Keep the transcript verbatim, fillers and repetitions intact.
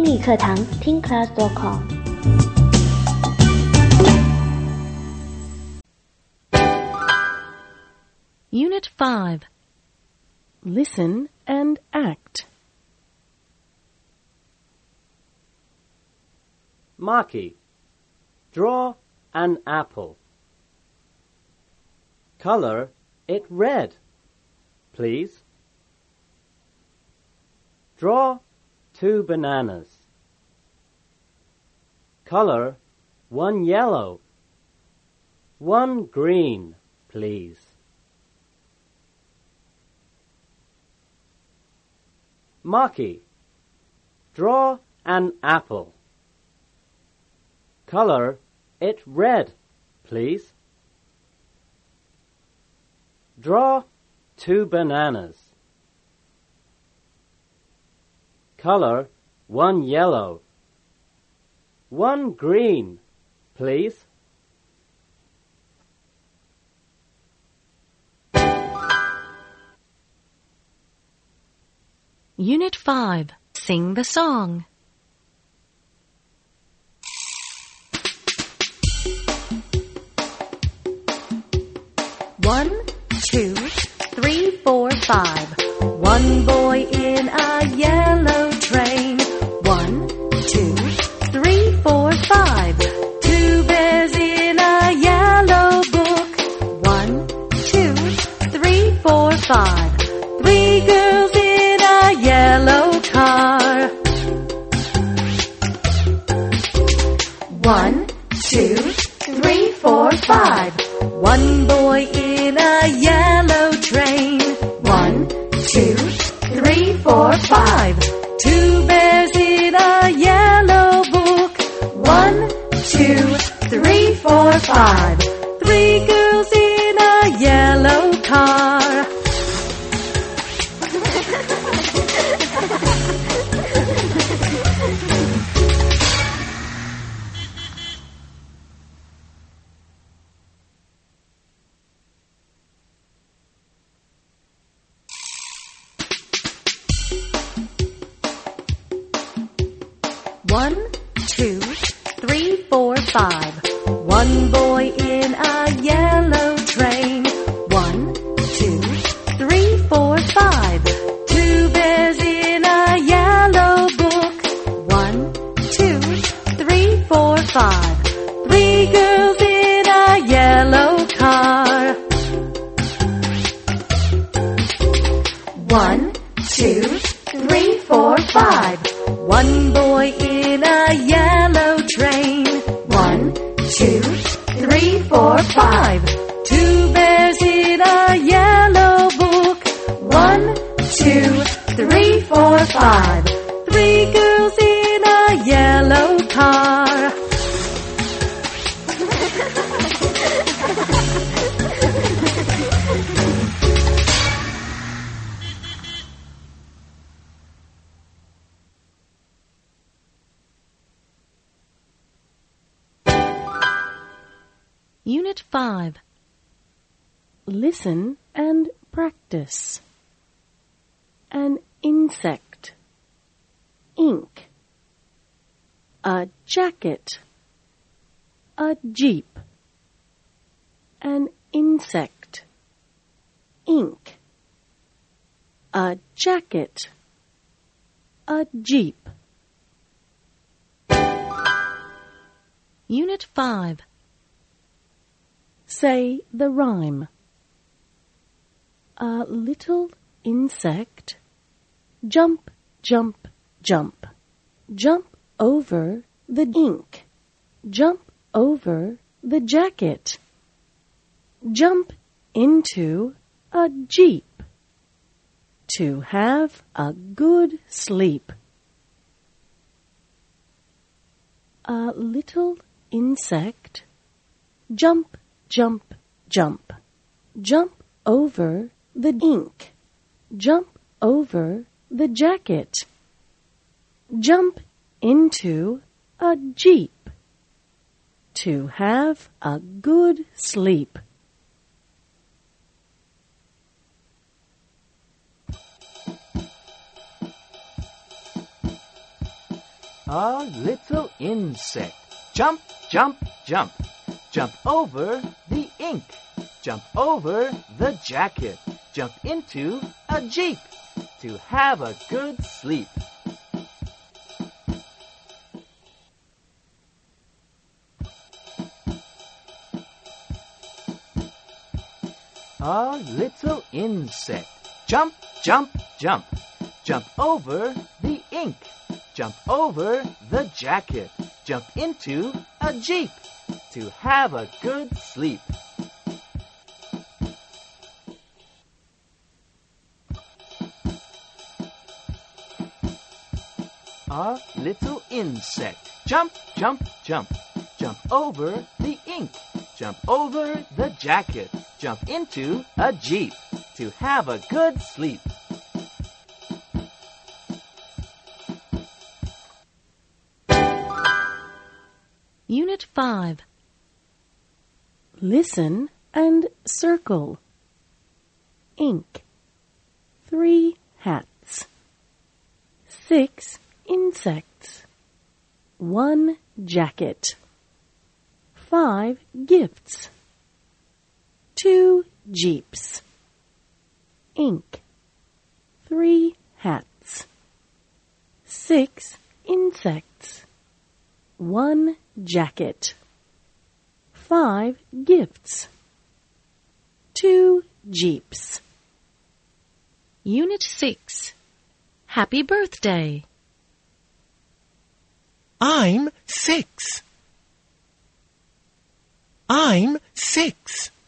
英语课堂听 class dot com。 Unit five. Listen and act. Marky, draw an apple. Color it red, please. Draw two bananas. Color one yellow, one green, please. Marky, draw an apple. Color it red, please. Draw two bananas. Color one yellow, one green, please. Unit five. Sing the song. One, two, three, four, five. One boy in a yellow train. One, two, three, four, five. Two bears in a yellow book. One, two, three, four, five. Three girls in a yellow car. One, two, three, four, five. One boy in a yellow train. One, two, three, four, five. Two bears in a yellow book. One, two, three, four, five. Three girls in a yellow car. One, two, three, four, five. One boy in a yellow train. One, two, three, four, five. Two bears in a yellow book. One, two, three, four, five. Three girls in a yellow car. One, two, three, four, five. One boy in a yellow train. One, two, three, four, five. Two bears in a yellow book. One, two, three, four, five. Three girls in a yellow car. Unit five. Listen and practice. An insect. Ink. A jacket. A jeep. An insect. Ink. A jacket. A jeep. Unit five. Say the rhyme. A little insect. Jump, jump, jump. Jump over the ink. Jump over the jacket. Jump into a jeep. To have a good sleep. A little insect. Jump, jump, jump. Jump over the ink. Jump over the jacket. Jump into a jeep. To have a good sleep. A little insect. Jump, jump, jump. Jump over the ink. Jump over the jacket. Jump into a jeep to have a good sleep. A little insect. Jump, jump, jump. Jump over the ink. Jump over the jacket. Jump into a jeep to have a good sleep. A little insect. Jump, jump, jump. Jump over the ink. Jump over the jacket. Jump into a jeep to have a good sleep. Unit five. Listen and circle. Ink. Three hats. Six insects. One jacket. Five gifts. Two jeeps. Ink. Three hats. Six insects. One jacket. Five gifts. Two jeeps. Unit six. Happy birthday. I'm six. I'm six.